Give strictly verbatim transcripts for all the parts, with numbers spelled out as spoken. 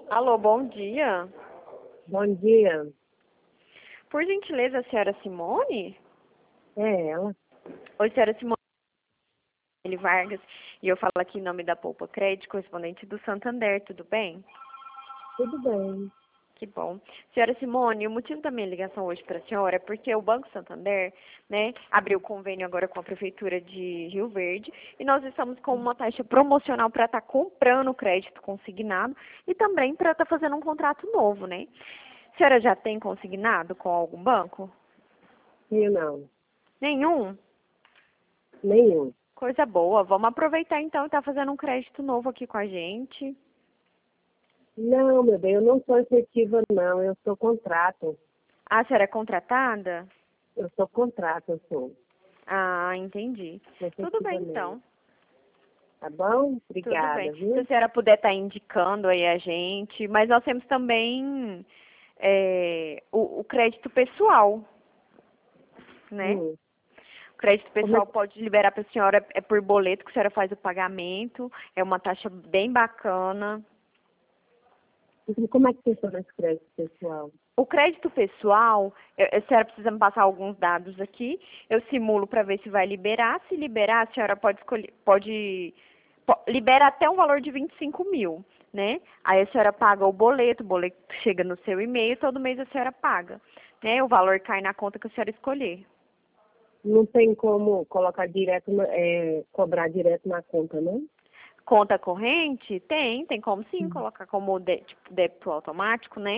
Alô, bom dia. Bom dia. Por gentileza, a senhora Simone? É ela. Oi, senhora Simone Vargas. E eu falo aqui em nome da Poupa Crédito, correspondente do Santander, tudo bem? Tudo bem. Que bom. Senhora Simone, o motivo da minha ligação hoje para a senhora é porque o Banco Santander, né, abriu convênio agora com a Prefeitura de Rio Verde e nós estamos com uma taxa promocional para estar comprando crédito consignado e também para estar fazendo um contrato novo, né? A senhora já tem consignado com algum banco? Sim, não. Nenhum? Nenhum. Coisa boa. Vamos aproveitar então e estar fazendo um crédito novo aqui com a gente. Não, meu bem, eu não sou efetiva, não. Eu sou contrato. Ah, a senhora é contratada? Eu sou contrato, eu sou. Ah, entendi. Sou Tudo efetiva bem mesmo. então. Tá bom? Tudo bem. Obrigada, Se a viu? senhora puder estar indicando aí a gente, mas nós temos também é, o, o crédito pessoal, né? Hum. O crédito Como é, pessoal pode liberar para a senhora, é por boleto que a senhora faz o pagamento, é uma taxa bem bacana. que- como é que funciona esse crédito pessoal? O crédito pessoal, eu- a senhora precisa me passar alguns dados aqui, eu simulo para ver se vai liberar. Se liberar, a senhora pode escolher, pode, po- libera até um valor de vinte e cinco mil, né? Aí a senhora paga o boleto, o boleto chega no seu e-mail, todo mês a senhora paga, né? O valor cai na conta que a senhora escolher. Não tem como colocar direto, na- é, cobrar direto na conta, não? Conta corrente? Tem, tem como sim Hum. colocar como de, tipo, débito automático, né?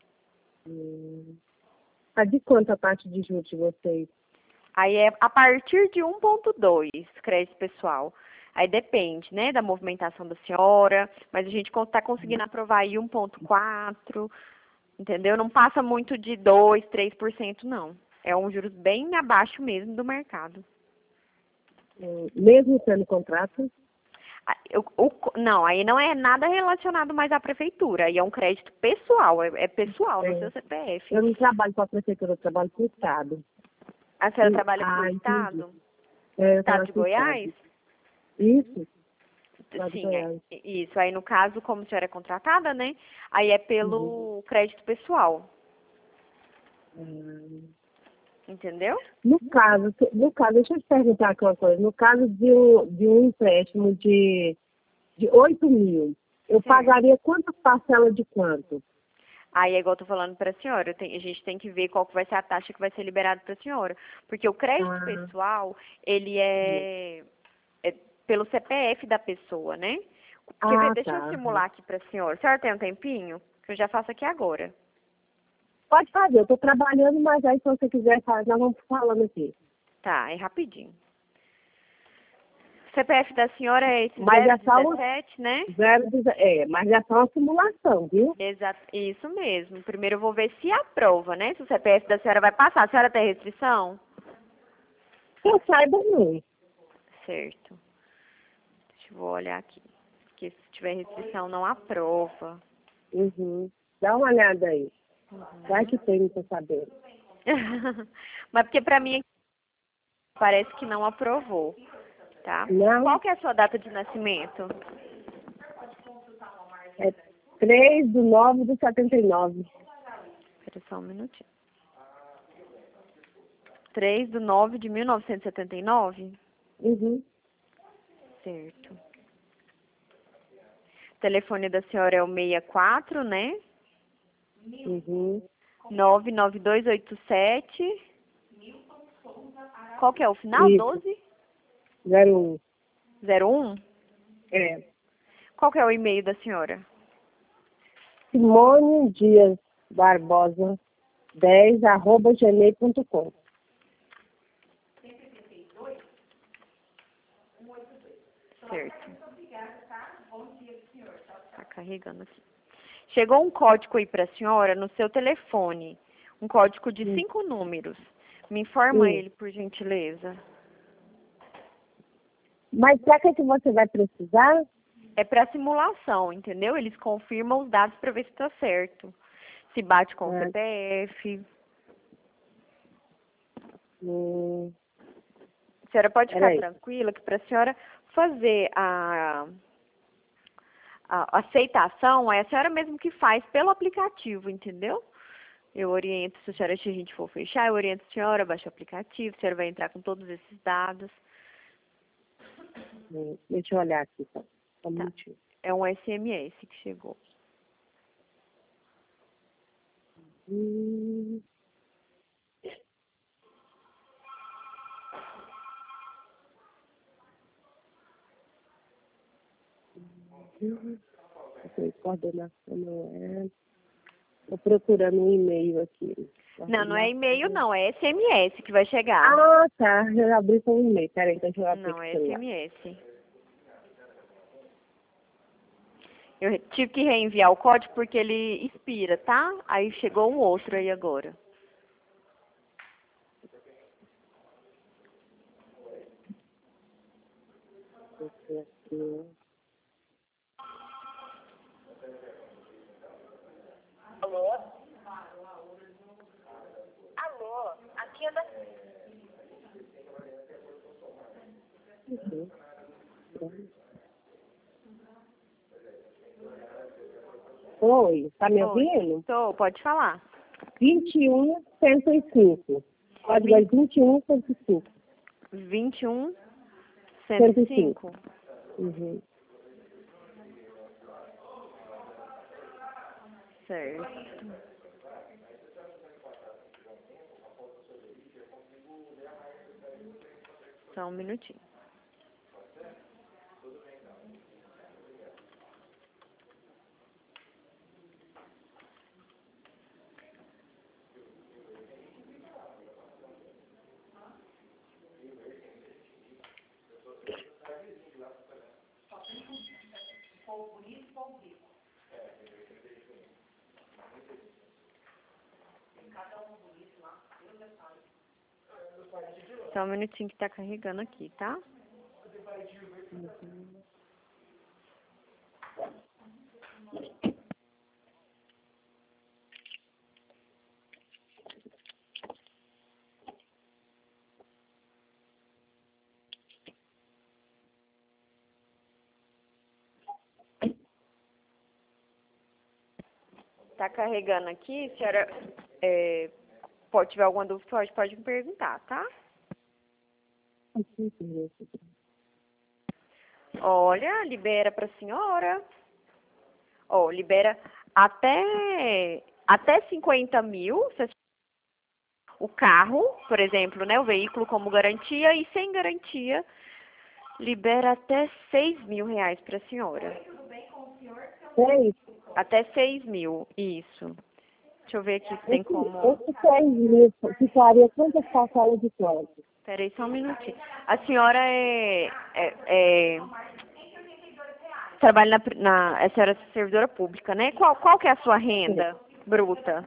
Hum. Ah, de quanto a taxa de juros de vocês? Aí é a partir de um ponto dois, crédito pessoal. Aí depende, né, da movimentação da senhora, mas a gente está conseguindo aprovar aí um ponto quatro, entendeu? Não passa muito de dois, três por cento não. É um juros bem abaixo mesmo do mercado. Hum. Mesmo sendo contrato? Ah, eu- o- não, aí não é nada relacionado mais à prefeitura, aí é um crédito pessoal, é, é pessoal no É. seu C P F. Eu não trabalho com a prefeitura, eu trabalho com o Estado. A senhora Hum. trabalha para o Ah, entendi. Estado? É, eu Estado trabalho de com o Goiás? Estado. Isso, Estado de Sim, é. Goiás. Isso. Aí, no caso, como a senhora é contratada, né? Aí é Uhum. pelo crédito pessoal. Hum. Entendeu? No caso, no caso, deixa eu te perguntar aqui uma coisa. No caso de um, de um empréstimo de, de oito mil, eu Certo. pagaria quantas parcelas de quanto? Aí é igual eu tô falando para a senhora, eu tenho- a gente tem que ver qual que vai ser a taxa que vai ser liberada para a senhora. Porque o crédito Ah, pessoal, ele é, é pelo C P F da pessoa, né? Quer ver? ah, Deixa eu tá. simular aqui para a senhora. A senhora tem um tempinho? Que eu já faço aqui agora. Pode fazer, eu estou trabalhando, mas aí se você quiser fazer, nós vamos falando aqui. Tá, é rapidinho. O C P F da senhora é esse Mas zero é só um dezessete, né? zero, é, mas é só uma simulação, viu? Exato, isso mesmo. Primeiro eu vou ver se aprova, né? Se o C P F da senhora vai passar. A senhora tem restrição? Que eu saiba, não. Certo. Deixa eu vou olhar aqui. Porque se tiver restrição, não aprova. Uhum. Dá uma olhada aí. Vai Uhum. que tem, não tô sabendo. Mas porque pra mim parece que não aprovou, tá? Não, Qual que é a sua data de nascimento? é três do nove do setenta e nove. Espera só um minutinho. três de nove de mil novecentos e setenta e nove? Uhum. Certo. O telefone da senhora é o sessenta e quatro, né? Uhum. nove nove dois oito sete. Qual que é o final? Isso, doze? zero um. zero um? É. Qual que é o e-mail da senhora? Simone Dias Barbosa dez arroba gmail ponto com. Certo. Tá carregando aqui. Chegou um código aí para a senhora no seu telefone. Um código de Hum. cinco números. Me informa Hum. ele, por gentileza. Mas para que, que você vai precisar? É para simulação, entendeu? Eles confirmam os dados para ver se está certo. Se bate com o Ah, C P F. hum, A senhora pode ficar peraí. tranquila que para a senhora fazer a, a aceitação é a senhora mesmo que faz pelo aplicativo, entendeu? Eu oriento, se a senhora se a gente for fechar, eu oriento a senhora, baixa o aplicativo, a senhora vai entrar com todos esses dados. Hum, Deixa eu olhar aqui, tá? Só um Tá. minutinho. É um S M S que chegou. Hum. Hum. Ok, coordenação não é. Estou procurando um e-mail aqui. Não, não é e-mail não, é S M S que vai chegar. Ah, tá. Eu abri com um e-mail. Peraí, então deixa eu abrir Não, aqui é o celular. S M S. Eu re- tive que reenviar o código porque ele expira, tá? Aí chegou um outro aí agora. Esse aqui. Alô? Alô? Aqui é da... Uhum. Oi, tá me Oi. ouvindo? Tô, pode falar. vinte e um, cento e cinco. Código é vinte e um, cento e cinco. vinte e um, cento e cinco. Uhum. Certo. Só um minutinho. Só um minutinho que tá carregando aqui, tá? Tá carregando aqui, a senhora é, pode tiver alguma dúvida, pode, pode me perguntar, tá? Olha, libera pra senhora. Ó, libera até, até cinquenta mil, se o carro, por exemplo, né, o veículo como garantia e sem garantia, libera até seis mil reais para a senhora. Seis? Até seis mil, isso. Deixa eu ver aqui se tem Esse, como... esse seis mil ficaria quantas parcelas de crédito? Peraí só um minutinho. A senhora é... é, é trabalha na, na... A senhora é servidora pública, né? Qual, qual que é a sua renda bruta?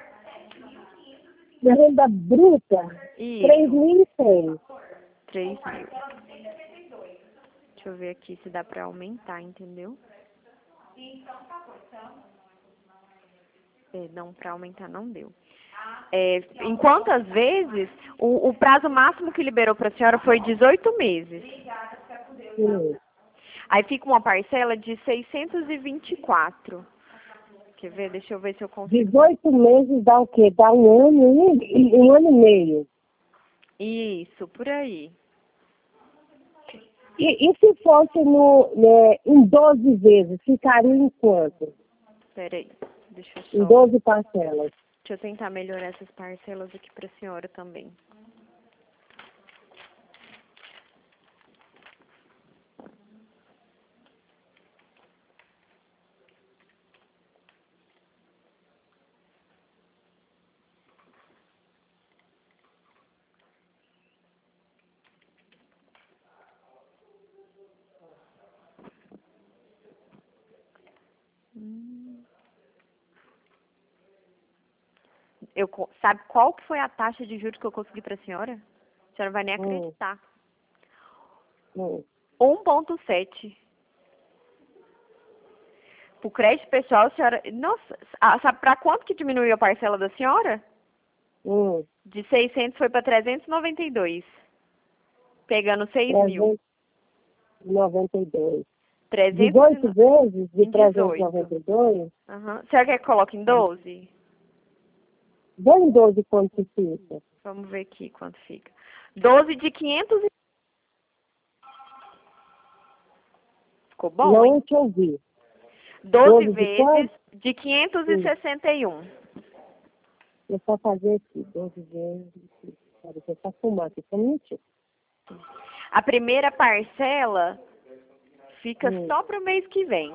Minha renda bruta, três Isso, mil e cem. três mil. Deixa eu ver aqui se dá pra aumentar, entendeu? É, não, pra aumentar não deu. É, em quantas vezes, o, o prazo máximo que liberou pra senhora foi dezoito meses. Sim. Aí fica uma parcela de seiscentos e vinte e quatro. Quer ver? Deixa eu ver se eu consigo. dezoito meses dá o quê? Dá um ano e um ano e meio. Isso, por aí. E, e se fosse no, né, em doze vezes, ficaria em quanto? Peraí, deixa eu Em só... doze parcelas. Deixa eu tentar melhorar essas parcelas aqui pra senhora também. Hum. Eu, co- sabe qual que foi a taxa de juros que eu consegui pra senhora? A senhora não vai nem Hum, acreditar. hum. um ponto sete. Pro crédito pessoal, a senhora... Nossa, ah, sabe pra quanto que diminuiu a parcela da senhora? Hum. De seiscentos foi para trezentos e noventa e dois. Pegando seis mil. trezentos e noventa e dois. dezoito vezes de Em trezentos e dezoito. noventa e dois? Aham. A senhora quer que coloque em doze? Vou em doze quanto que fica? Vamos ver aqui quanto fica. doze de quinhentos e... Ficou bom, Não hein? te ouvi. doze doze de vezes quanto? de quinhentos e sessenta e um. Eu só fazer aqui, doze vezes. Peraí, deixa eu só fumar aqui, só um minutinho. A primeira parcela fica Hum. só para o mês que vem.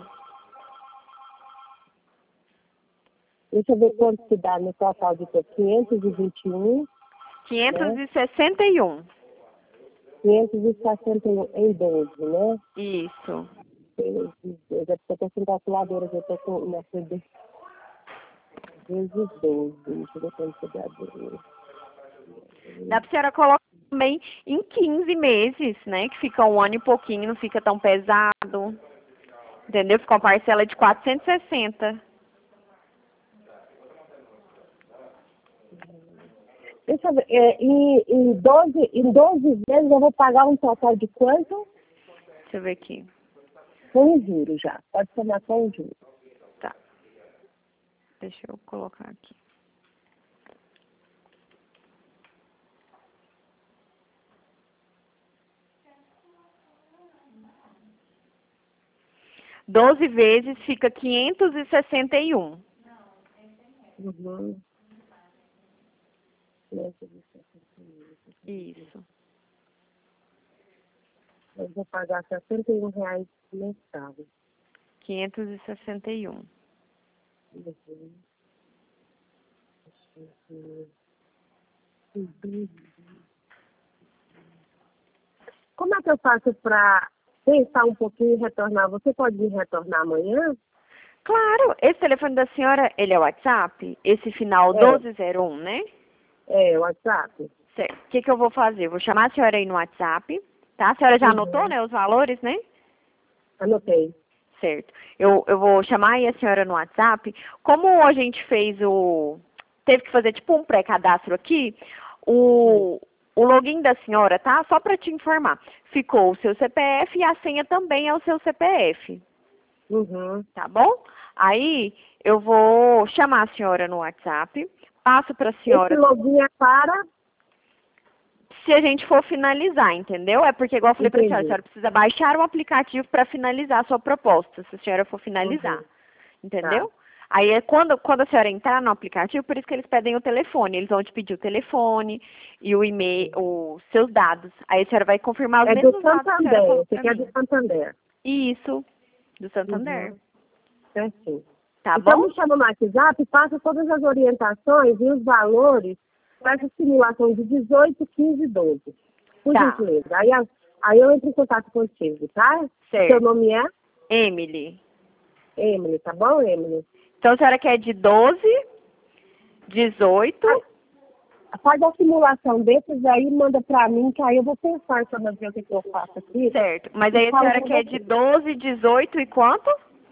Deixa eu ver quanto que dá no total de quinhentos e vinte e um, quinhentos e sessenta e um. quinhentos e sessenta e um em doze, né? Isso. Vezes doze. É porque eu tô sem calculadora, eu tô com uma C D. Vezes doze. Deixa eu ver quanto que dá. Dá pra senhora colocar também em quinze meses, né? Que fica um ano e pouquinho, não fica tão pesado. Entendeu? Fica uma parcela de quatrocentos e sessenta. Deixa eu ver, é, em, em, doze, em doze vezes eu vou pagar um total de quanto? Deixa eu ver aqui. Com juros já. Pode somar com juros. Tá. Deixa eu colocar aqui. doze vezes fica quinhentos e sessenta e um. Uhum. Isso. Eu vou pagar sessenta e um reais mensal. quinhentos e sessenta e um. Como é que eu faço para pensar um pouquinho e retornar? Você pode me retornar amanhã? Claro, esse telefone da senhora, ele é WhatsApp? Esse final É. doze zero um, né? É, WhatsApp. Certo. O que, que eu vou fazer? Vou chamar a senhora aí no WhatsApp, tá? A senhora já Uhum. anotou, né, os valores, né? Anotei. Certo. Eu, eu vou chamar aí a senhora no WhatsApp. Como a gente fez o... Teve que fazer tipo um pré-cadastro aqui, o, o login da senhora, tá? Só para te informar. Ficou o seu C P F e a senha também é o seu C P F. Uhum. Tá bom? Aí eu vou chamar a senhora no WhatsApp, passo para a senhora... Esse login é para... Se a gente for finalizar, entendeu? É porque, igual eu falei para a senhora, a Entendi. senhora precisa baixar o aplicativo para finalizar a sua proposta, se a senhora for finalizar. Uhum. Entendeu? Tá. Aí é quando, quando a senhora entrar no aplicativo, por isso que eles pedem o telefone. Eles vão te pedir o telefone e o e-mail, os seus dados. Aí a senhora vai confirmar os É do mesmos dados que a senhora Santander. falou Você para quer mim. do Santander. Isso, do Santander. Uhum. Certinho. Tá Então bom? me chama no WhatsApp, passa todas as orientações e os valores para essa simulação de dezoito, quinze e doze. Por Tá. gentileza. Aí, a- aí eu entro em contato contigo, tá? Certo. Seu nome é Emily. Emily, tá bom, Emily? Então a senhora quer de doze, dezoito... Faz a simulação desses aí e manda pra mim, que aí eu vou pensar sobre ver o que, que eu faço aqui. Certo. Mas aí a Fala senhora com quer você. de doze, dezoito e quanto?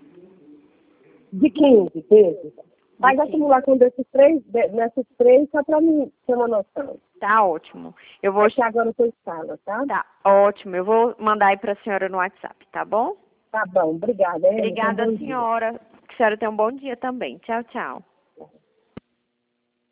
De quinze vezes. Faz a quinze. simulação desses três, de, nesses três, só pra mim ter uma noção. Tá ótimo. Eu vou... Porque agora eu tô em sala, tá? Tá ótimo. Eu vou mandar aí pra senhora no WhatsApp, tá bom? Tá bom, obrigada. Emily. Obrigada, Bom dia. senhora. Que a senhora tenha um bom dia também. Tchau, tchau.